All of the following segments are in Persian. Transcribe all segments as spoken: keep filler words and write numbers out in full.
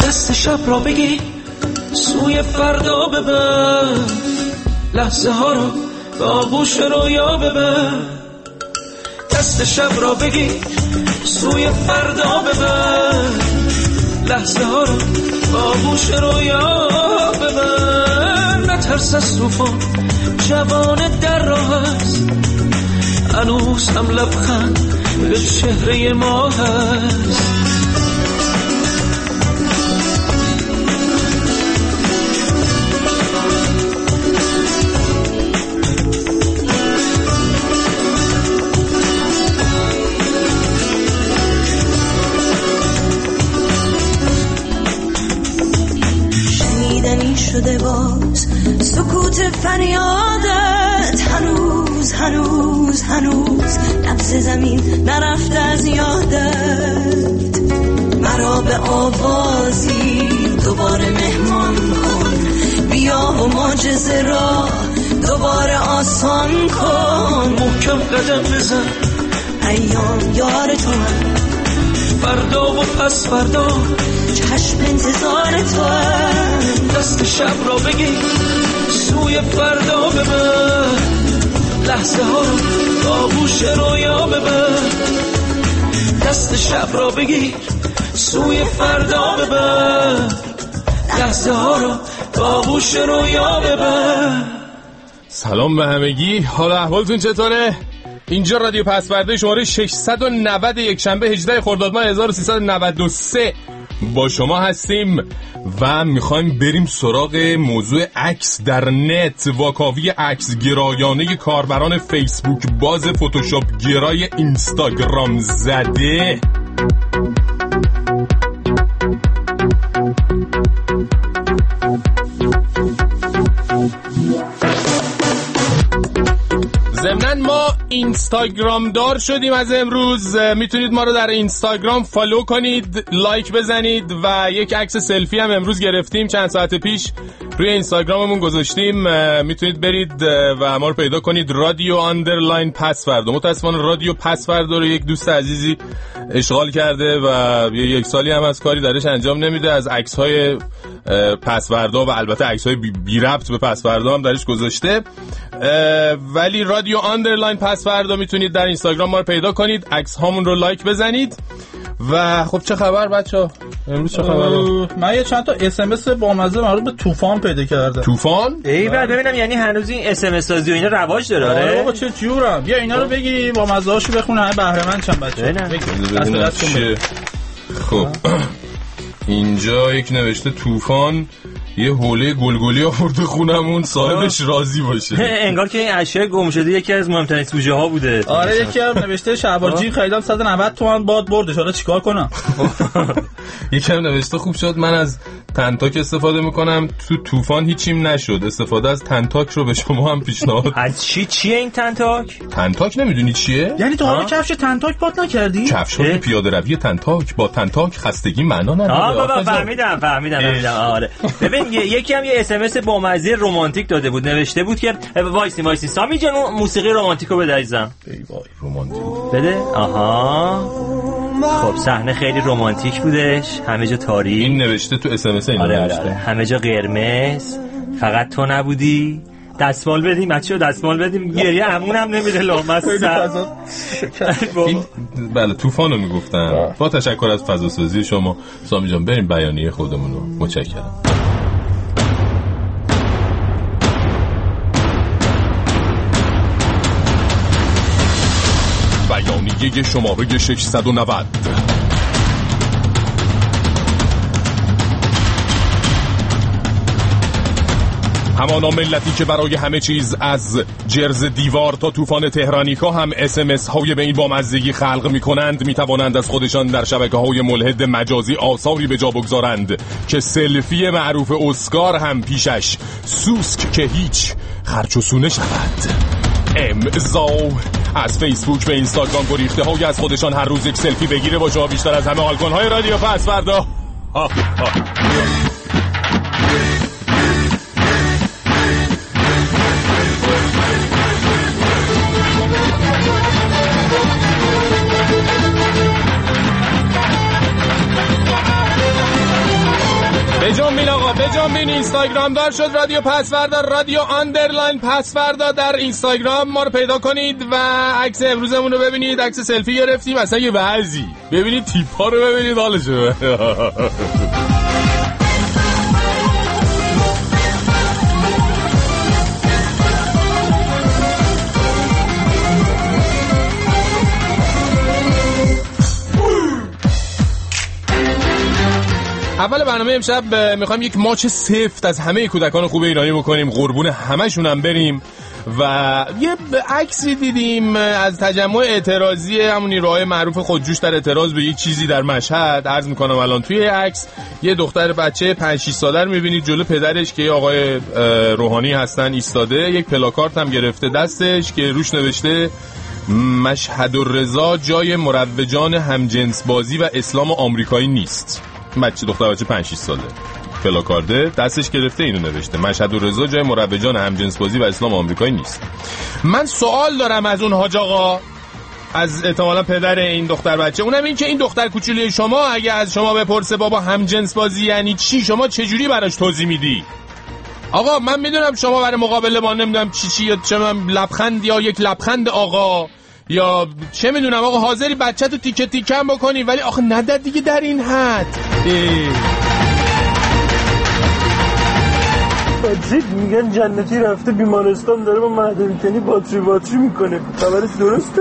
دست شب را بگی سوی فردا ببر، لحظه ها رو به آغوش رویا ببر. دست شب را بگی سوی فردا ببر، لحظه ها رو به آغوش رویا ببر. نترس از طوفان، جوان در راه است، هنوز هم لبخند به چهره ما هست. شده باز سکوت فریادت، هنوز هنوز هنوز لمس زمین نرفته از یادت. مرا به آوازی دوباره مهمان کن، بیا و معجزه را دوباره آسان کن. محکم قدم بزن، ایام یار تو هم، فردا و پس فردا چشم انتظار تو هم. دست شب را بگی سوی فردا ببر، لحظه ها رو به آغوش رویا ببر. دست شب را بگی سوی فردا ببر، لحظه ها رو به آغوش رویا ببر. سلام به همگی، حال احوالتون چطوره؟ اینجا رادیو پسورده شماره ششصد و نود یک شنبه هجدهم خرداد ماه هزار و سیصد و نود و سه با شما هستیم و میخوایم بریم سراغ موضوع عکس در نت. واکاوی عکس گرایانه کاربران فیسبوک باز فتوشاپ گرای اینستاگرام زده. ضمناً ما اینستاگرام دار شدیم از امروز. میتونید ما رو در اینستاگرام فالو کنید، لایک بزنید و یک عکس سلفی هم امروز گرفتیم، چند ساعت پیش روی اینستاگراممون گذاشتیم. میتونید برید و ما رو پیدا کنید، رادیو آندرلاین پسورد. متاسفانه رادیو پسورد رو یک دوست عزیزی اشغال کرده و یک سالی هم از کاری درش انجام نمیده. از عکس‌های پسوردها و البته عکس‌های بی ربط به پسوردها هم درش گذاشته، ولی رادیو آندرلاین پسورد میتونید در اینستاگرام ما رو پیدا کنید، عکس هامون رو لایک بزنید. و خب چه خبر بچه‌ها؟ امروز چه خبره؟ من یه چند تا اس ام اس بامزه مربوط به طوفان پیدا کردم. طوفان؟ ای بعد ببینم یعنی هنوز این اس ام اس سازی و اینا رواج داره. آره بابا چه جورم. بیا اینا رو بگی بامزه هاشو بخونه، همه بهره مند چن بچه‌ها. بگید. خب اینجا یک نوشته طوفان یه حوله گلگلی آورده خونمون، صاحبش راضی باشه. انگار که این اشیاء گم شده یکی از مهمترین سوژه ها بوده. آره یکی هم نوشته شهبارجی خریدم صد و نود تومن باد بردش، حالا چیکار کنم؟ یکی هم نوشته خوب شد من از تنتاک استفاده میکنم، تو طوفان هیچیم نشد، استفاده از تنتاک رو به شما هم پیشنهاد. از چی چیه این تنتاک؟ تنتاک نمیدونی چیه؟ یعنی تو حالا کفش تنتاک پات نکردی؟ کفش‌های پیاده روی تنتاک، با تنتاک خستگی معنا نداره. آه بابا فهمیدم فهمیدم فهمیدم آره. ببین یکی هم یه اس ام اس با مزه رمانتیک داده بود، نوشته بود که وایسی وایسی سامی جان موسیقی رمانتیک رو بده عزیزم. ای وای رمانتیک بده. آها خب صحنه خیلی رمانتیک بودش، همه جا تاریک. این نوشته تو اس ام اس این آره نوشته. آره. همه جا قرمز، فقط تو نبودی. دستمال بدیم بچه‌ها، دستمال بدیم، گریه همون هم نمیره لامصب. این بله طوفانو میگفتن. با تشکر از فضاسازی شما سامی جان، بریم بیانیه خودمون رو. متشکرم. بیانیه شماره ششصد و نود. همانا ملتی که برای همه چیز از جرز دیوار تا طوفان تهرانیکا هم اس ام اس های به این بامزگی خلق می کنند، می توانند از خودشان در شبکه های ملحد مجازی آثاری به جا بگذارند که سلفی معروف اسکار هم پیشش سوسک که هیچ خرچ و سونه شود. امضا از فیسبوک به اینستاگرام گریخته های از خودشان هر روز یک سلفی بگیره با شما بیشتر از همه آلکون های رادیو پسوردا. بجنبین آقا بجنبین. اینستاگرام دار شد رادیو پسوردا، رادیو آندرلاین پسوردا در اینستاگرام ما رو پیدا کنید و عکس امروزمون رو ببینید. عکس سلفی گرفتیم اصلا یه وضعی، ببینید تیپا رو ببینید حالشو. اول برنامه امشب میخوایم یک ماچ سفت از همه کودکان خوب ایرانی بکنیم، قربون همشون هم بریم. و یه عکسی دیدیم از تجمع اعتراضی همون نیروهای معروف خودجوش در اعتراض به یک چیزی در مشهد. عرض میکنم الان توی عکس یه دختر بچه پنج شش ساله رو میبینید جلو پدرش که آقای روحانی هستن ایستاده، یک پلاکارت هم گرفته دستش که روش نوشته مشهد الرضا جای مروجان همجنس بازی و اسلام آمریکایی نیست. بچه دختر بچه پنج شش ساله پلاکارده دستش گرفته اینو نوشته مشهد الرضا جای مروجان همجنس بازی و اسلام آمریکایی نیست. من سوال دارم از اون حاج آقا، از احتمالا پدر این دختر بچه، اونم این که این دختر کوچولی شما اگه از شما بپرسه بابا همجنس بازی یعنی چی، شما چجوری براش توضیح میدی؟ آقا من میدونم شما برای مقابله با نمیدونم چی چی یا چه لبخند یا یک لبخند آقا یا چه میدونم آقا حاضری بچه تو تیکه تیکم بکنی، ولی آخه نداد دیگه در این حد. بچه میگن جنتی رفته بیمارستان داره با مهدوی کنی باتری باتری میکنه، خبرش درسته؟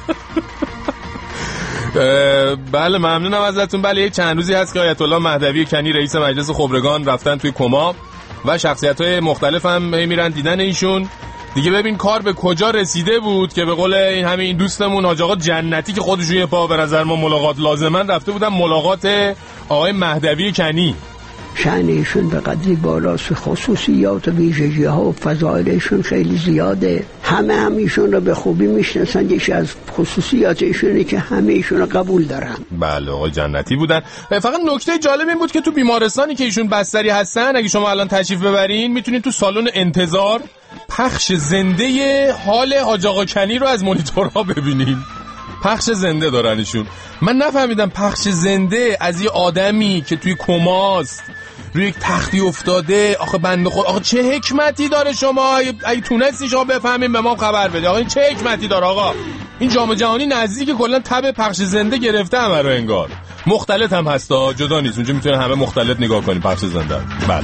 بله ممنونم ازتون. بله یک چند روزی هست که آیت الله مهدوی کنی رئیس مجلس خبرگان رفتن توی کما و شخصیت‌های مختلف هم میرن دیدن ایشون. دیگه ببین کار به کجا رسیده بود که به قول این همین دوستمون حاج آقا جنتی که خودشون یه پا به نظر ما ملاقات لازمن رفته بودن ملاقات آقای مهدوی کنی. شأن ایشون به قدری بالاست، خصوصیات و ویژگی‌ها و فضایلشون خیلی زیاده. همه هم ایشون رو به خوبی میشناسن. یکی از خصوصیات ایشونه که همه ایشون رو قبول دارن. بله آقای جنتی بودن. فقط نکته جالب این بود که تو بیمارستانی که ایشون بستری هستن اگه شما الان تشریف ببرین میتونید تو سالن انتظار پخش زنده حال حاج آقا کنی رو از مانیتورها ببینید. پخش زنده دارن ایشون. من نفهمیدم پخش زنده از یه آدمی که توی کماست روی یک تختی افتاده، آخه بنده خود، آخه چه حکمتی داره؟ شما اگه تونستی شما بفهمین به ما خبر بده. آقا این چه حکمتی داره آقا؟ این جام جهانی نزدیک کلا تب پخش زنده گرفته همه رو انگار. مختلط هم هستا، جدا نیست. اونجا میتونه همه مختلط نگاه کنی پخش زنده. بله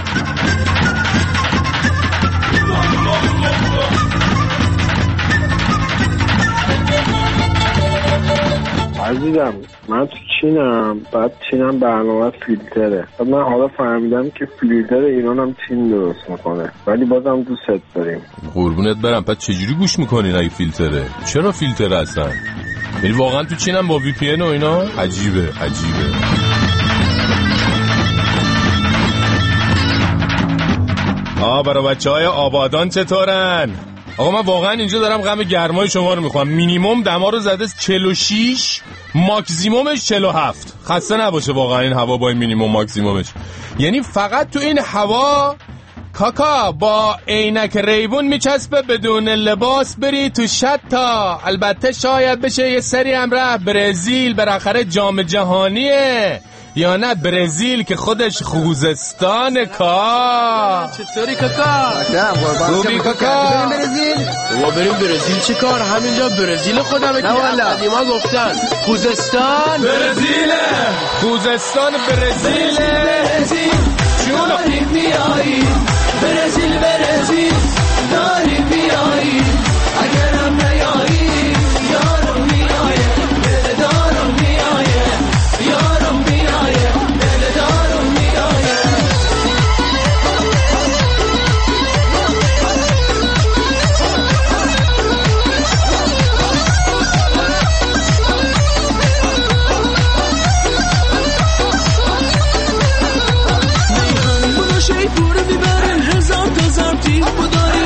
عزیزم من تو چینم، بعد چینم برنامه فیلتره. بعد من حالا فهمیدم که فیلتر ایران هم چین درست میکنه، ولی بازم دوست داریم. قربونت برم. پس چجوری گوش میکنین اگه فیلتره؟ چرا فیلتر هستن؟ یعنی واقعا تو چینم با وی پی ان و اینا؟ عجیبه عجیبه. آه برای بچه های آبادان چطورن؟ آقا من واقعا اینجا دارم غم گرمای شما رو میخوام. مینیمم دما رو زده چهل و شش، ماکسیمومش چهل و هفت. خسته نباشه واقعا این هوا با این مینیمم ماکسیمومش. یعنی فقط تو این هوا کاکا با عینک ریبون میچسبه بدون لباس بری تو شتا. البته شاید بشه یه سری هم رفت برزیل، بالاخره جام جهانیه. یا نه برزیل که خودش خوزستان کا. چطوری کاکا؟ خوبی کاکا؟ بریم برزیل؟ ما بریم برزیل چه کار؟ همینجا برزیل خودمه که قدیما گفتن خوزستان برزیله. خوزستان برزیله. چونو میایی برزیل برزیل داری بیایی اگرم نیایی یارم میایه دلدارم میایه یارم میایه دلدارم میایه. شی پور میبرن هزار تا زرتی بداری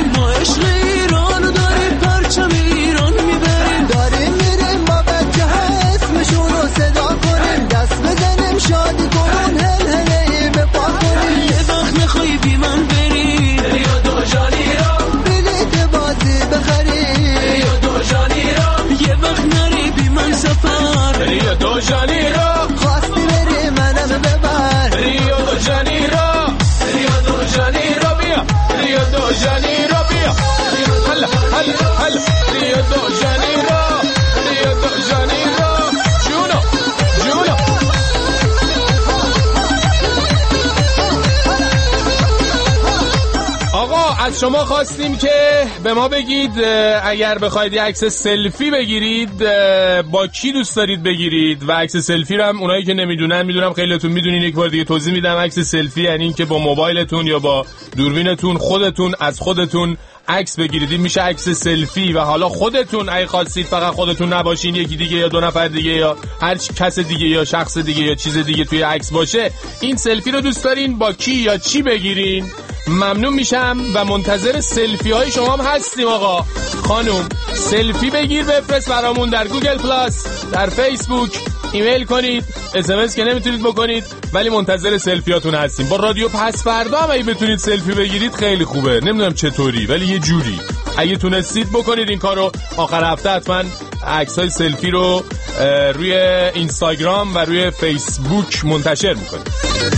از شما خواستیم که به ما بگید اگر بخواید یه عکس سلفی بگیرید با کی دوست دارید بگیرید و عکس سلفی رو هم اونایی که نمیدونن، میدونم خیلیتون میدونین، یک بار دیگه توضیح میدم. عکس سلفی یعنی این که با موبایلتون یا با دوربینتون خودتون از خودتون عکس بگیرید، این میشه عکس سلفی. و حالا خودتون اگه خواستید فقط خودتون نباشین، یکی دیگه یا دو نفر دیگه یا هر کس دیگه یا شخص دیگه یا چیز دیگه توی عکس باشه، این سلفی رو دوست دارین با کی یا چی بگیرین؟ ممنون میشم و منتظر سلفی های شما هم هستیم. آقا خانم سلفی بگیر بفرست برامون در گوگل پلاس، در فیسبوک، ایمیل کنید، اس ام اس که نمیتونید بکنید ولی منتظر سلفیاتون هستیم. با رادیو پس فردا هم اگه بتونید سلفی بگیرید خیلی خوبه، نمیدونم چطوری ولی یه جوری اگه تونستید بکنید این کارو. آخر هفته حتما عکسای سلفی رو روی اینستاگرام و روی فیسبوک منتشر میکنید.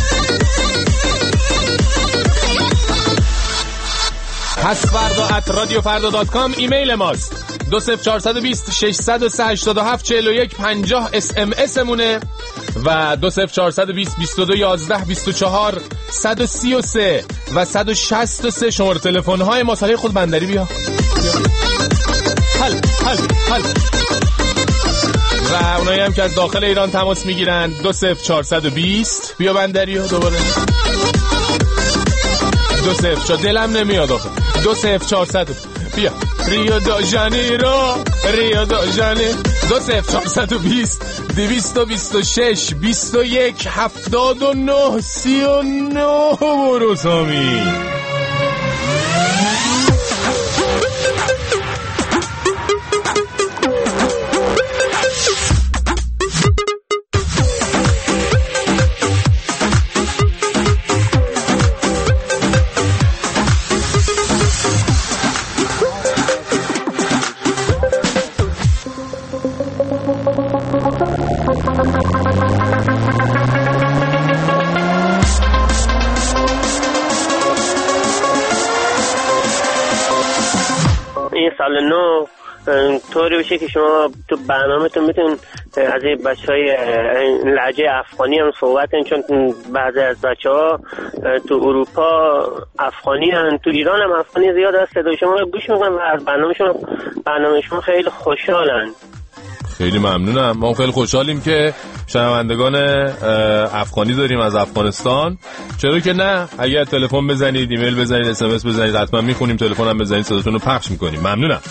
پس فردا ات رادیو فردا دات کام ایمیل ماست. دو صفر چهارصد و بیست ششصد و سه هشتاد و هفت چهل و یک پنجاه اس ام اس مونه و دو صفر چهارصد و بیست بیست و دو یازده بیست و چهار صد و سی و سه و صد و شصت و سه شماره تلفن های ما. ساله خود بندری بیا حل حل حل. و اونایی هم که از داخل ایران تماس میگیرن دو صفر چهارصد و بیست بیا بندری ها دوباره دو صفر چهار دلم نمیاد آخه دو صفر چهارصد بیا ریو دا ژانیرو ریو دا ژانیرو دو صفر چهارصد و بیست دویست و بیست و شش بیست و یک هفتاد و نه سی و نه. برو سامی. سال نو طوری بشه که شما تو برنامه‌تون میتونین از این بچهای لهجه افغانی هم صحبت کنین، چون بعضی از بچه‌ها تو اروپا افغانی هن، تو ایران هم افغانی زیاد هست، صدای شما رو گوش میکنن و از برنامه شما برنامه شما خیلی خوشحالن. خیلی ممنونم. ما خیلی خوشحالیم که شنوندگان افغانی داریم از افغانستان. چرا که نه، اگر تلفن بزنید، ایمیل بزنید، اس ام اس بزنید، حتما میخونیم. تلفن هم بزنید، صداتون رو پخش میکنیم. ممنونم.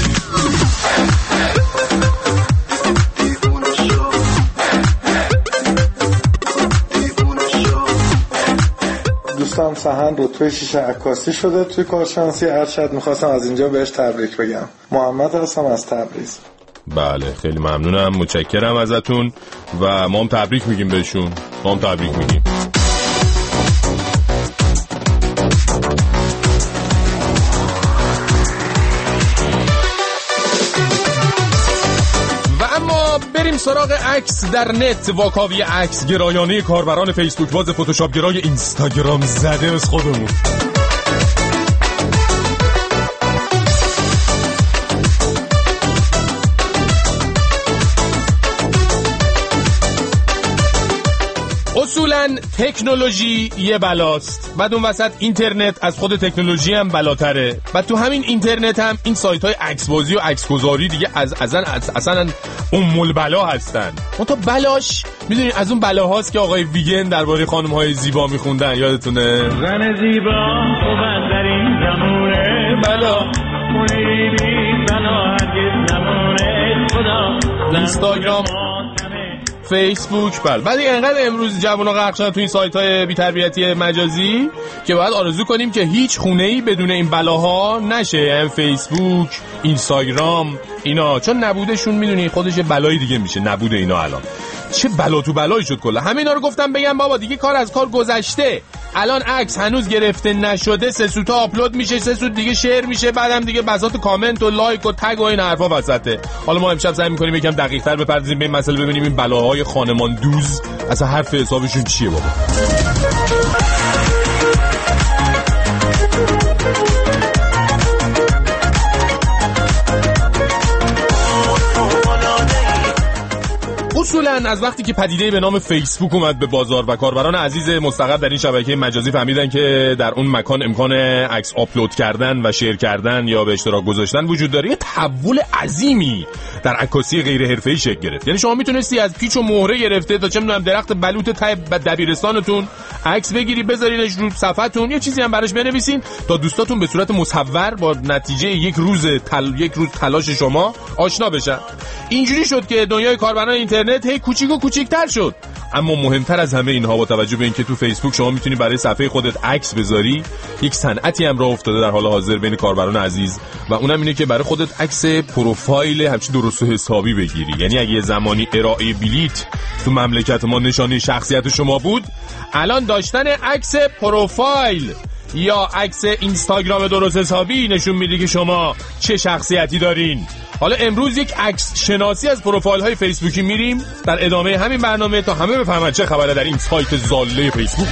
دوستم سهن رتبه شیشه عکاسی شده توی کارشناسی ارشد، میخواستم از اینجا بهش تبریک بگم. محمد هستم از تبریز. بله خیلی ممنونم، متشکرم ازتون و ما هم تبریک میگیم بهشون. ما هم تبریک میگیم. و اما بریم سراغ عکس در نت. واکاوی عکس گرایانه کاربران فیسبوک باز فتوشاپ گرای اینستاگرام زده از خودمون. اصولاً تکنولوژی یه بلاست، بعد اون وسط اینترنت از خود تکنولوژی هم بلاتره. بعد تو همین اینترنت هم این سایت های عکس بازی و عکس گذاری دیگه از اصلا اصلا ام البلا هستن. اون تو بلاش میدونین از اون بلاهاست که آقای ویگن درباره خانم های زیبا میخوندن، یادتونه؟ زن زیبا خوبن در این زمونه بلا خونه بی بلا هرگز نمونه خدا. اینستاگرام، فیسبوک. بله بعد اینقدر امروز جوونا غرق شدن تو این سایت‌های بی‌تربیتی مجازی که باید آرزو کنیم که هیچ خونه‌ای بدون این بلاها نشه، یعنی فیسبوک، اینستاگرام اینا، چون نبودشون میدونی خودش بلای دیگه میشه. نبود اینا الان چه بلا تو بلایی شد کلا. همینا رو گفتم بگم بابا دیگه کار از کار گذشته. الان عکس هنوز گرفته نشده، سه سوتا آپلود میشه، سه سوت دیگه شیر میشه، بعدم دیگه بساط کامنت و لایک و تگ و این حرفا وسطه. حالا ما امشب سعی می‌کنیم یکم دقیق‌تر بپردازیم به این مسئله، ببینیم این بلاهای خانمان دوز اصلا حرف حسابشون چیه بابا. اصولا از وقتی که پدیده به نام فیسبوک اومد به بازار و کاربران عزیز مستقر در این شبکه مجازی فهمیدن که در اون مکان امکان عکس آپلود کردن و شیر کردن یا به اشتراک گذاشتن وجود داره، یه تحول عظیمی در عکاسی غیر حرفه‌ای شکل گرفت. یعنی شما میتونستی از پیچ و مهره گرفته تا چه میدونم درخت بلوط ته دبیرستانتون عکس بگیری بذارینش رو صفحتون، یه چیزی هم براش بنویسین تا دوستاتون به صورت مصور با نتیجه یک روز تل... یک روز تلاش شما آشنا بشن. اینجوری شد که دنیای کاربران اینترنت هی کوچیک و کوچیک‌تر شد. اما مهمتر از همه اینها با توجه به اینکه تو فیسبوک شما میتونی برای صفحه خودت عکس بذاری، یک صنعتی هم راه افتاده در حال حاضر بین کاربران عزیز و اونم اینه که برای خودت عکس پروفایل همچین درست و حسابی بگیری. یعنی اگه زمانی ارائه بلیت تو مملکت ما نشانه شخصیت شما بود، الان داشتن عکس پروفایل یا عکس اینستاگرام درست حسابی نشون میده که شما چه شخصیتی دارین. حالا امروز یک عکس شناسی از پروفایل های فیسبوکی میریم در ادامه همین برنامه تا همه بفهمن چه خبره در این سایت زاله فیسبوک.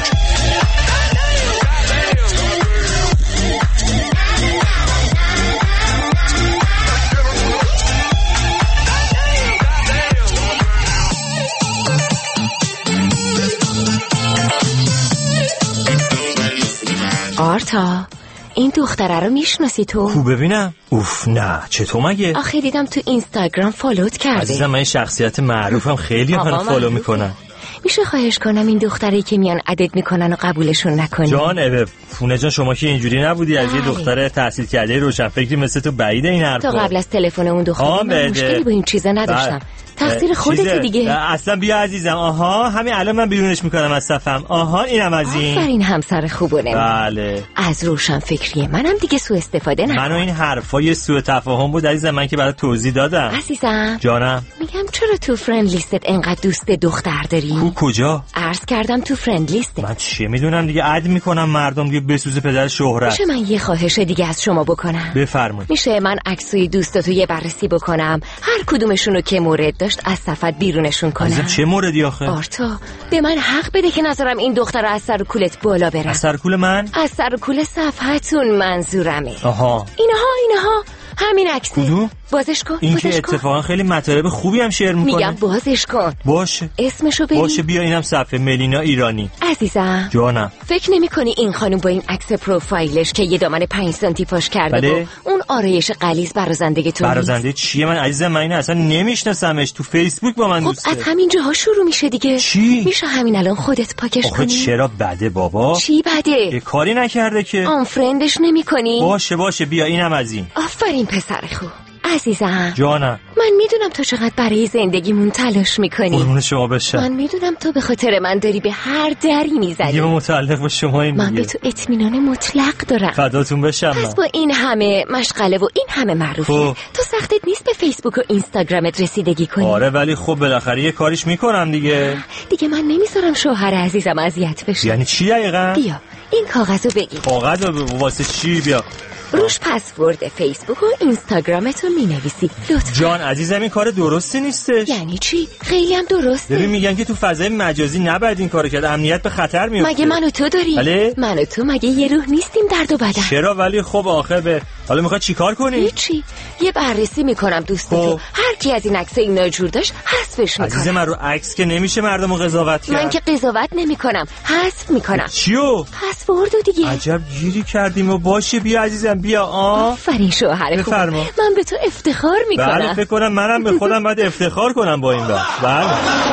آرتا، این دختره رو میشناسی تو؟ خوب ببینم. اوف نه، چطور مگه؟ آخه دیدم تو اینستاگرام فالوت کرده. عزیزم من شخصیت معروفم، خیلی هم فالو میکنن. میشه خواهش کنم این دختری که میان عدد میکنن و قبولشون نکنی؟ جان فونه جان، شما که اینجوری نبودی از یه دختر تحصیل کرده روشن فکری مثل تو بعیده این حرفا. تا قبل از تلفن اون دختر من مشکلی با این چیزا نداشتم. تقصیر خودت دیگه. اصلا بیا عزیزم. آها همین الان من بیرونش میکنم از صفم. آها اینم از این. آفرین همسر خوبونه. بله. از روشن فکریه منم دیگه سوء استفاده نکنم. من و این حرفای سوء تفاهم بود عزیزم، من که برات توضیح دادم. عزیزم جانم. میگم چرا تو فرند لیستت انقدر دوست دختر داری؟ کو کجا؟ عرض کردم تو فرند لیست. من چه میدونم دیگه، اد میکنم مردم دیگه بسوزه پدر شهرت. میشه من یه خواهش دیگه از شما بکنم؟ بفرمایید. میشه من عکسای دوستاتو یه بررسی بکنم، هر کدومشونو که مورد داشت از صفحه بیرونشون کنم؟ عزیزم چه موردی آخه؟ آرتا به من حق بده که نظرم این دختر از سر کولت بالا بره. از سر کول من؟ از سر کول صفحتون منظورمه. آها اینها اینها همین عکسه. کدوم؟ بازش کن. این که اتفاقا خیلی مطالب خوبی هم شیر میکنه. میگم بازش کن. باشه. اسمشو ببین. باشه بیا اینم صفحه ملینا ایرانی. عزیزم جانم. فکر نمی کنی این خانم با این عکس پروفایلش که یه دامن پنج سانتی پاش کرده بله؟ و اون آرایش غلیظ برازنده تو برازنده چیه؟ من عزیزم من اینو اصلا نمیشناسمش، تو فیسبوک با من دوسته. خب از همین جاها شروع میشه دیگه. چی؟ میشه همین الان خودت پاکش آخه کنی. چرا بده بابا؟ چی بده؟ یه کاری نکرده که. آن فرندش نمی کنی؟ باشه باشه بیا اینم از این. آفرین پسر خوب. عزیزم جانم من میدونم تو چقدر برای زندگیمون تلاش میکنی. قربون شما بشم. من میدونم تو به خاطر من داری به هر دری میزنی. دیگه متعلق به شما این من به تو اطمینان مطلق دارم. فداتون بشم. پس با این همه مشغله و این همه معروفیت تو سختت نیست به فیسبوک و اینستاگرامت رسیدگی کنی؟ آره ولی خب بالاخره یه کاریش میکنم دیگه. دیگه من نمیذارم شوهر عزیزم اذیت بشه. یعنی چی دقیقاً؟ بیا این کاغذو بگیر. کاغذ واسه چی؟ بیا روش پسورد فیسبوک و اینستاگرامتو مینویسی لطفا. جان عزیزم این کار درستی نیستش. یعنی چی؟ خیلی هم درسته. ببین میگن که تو فضای مجازی نباید این کارو کرد، امنیت به خطر میفته. مگه من و تو داری؟ بله؟ من و تو مگه یه روح نیستیم درد و بدن؟ چرا ولی خب آخه به حالا میخواد چیکار کنی؟ هیچی، یه بررسی میکنم دوستتو، هر کی از این عکسای ناجور داشت حذفش میکنم. عزیز من رو عکس که نمیشه مردمو قضاوت کرد. من که قضاوت نمیکنم، حذف میکنم. چیو؟ پسوردو دیگه. عجب گیری کردیم و باشه بیا عزیزم بیا. آ آفرین شوهر خوب. من به تو افتخار میکنم. بله فکر کنم منم به خودم باید افتخار کنم با این بحث. بله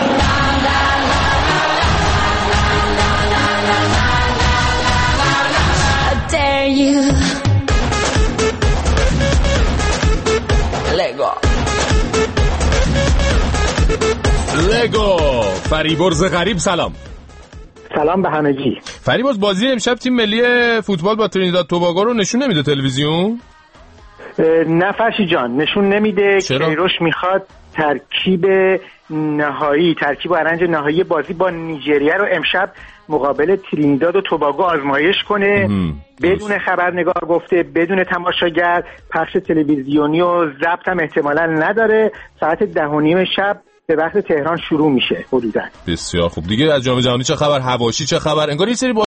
لگو لگو فریبرز غریب سلام. سلام به همگی. فریبرز بازی امشب تیم ملی فوتبال با ترینیداد توباگو رو نشون نمیده تلویزیون؟ نه فرشی جان نشون نمیده. کیروش میخواد ترکیب نهایی ترکیب و ارنج نهایی بازی با نیجریه رو امشب مقابل ترینیداد و توباگو آزمایش کنه. بدون خبرنگار گفته، بدون تماشاگر، پخش تلویزیونی و ضبط هم احتمالاً نداره. ساعت ده و نیم شب به وقت تهران شروع میشه حدوداً. بسیار خوب. دیگه از جام جهانی چه خبر؟ حواشی چه خبر؟ انگار یه سری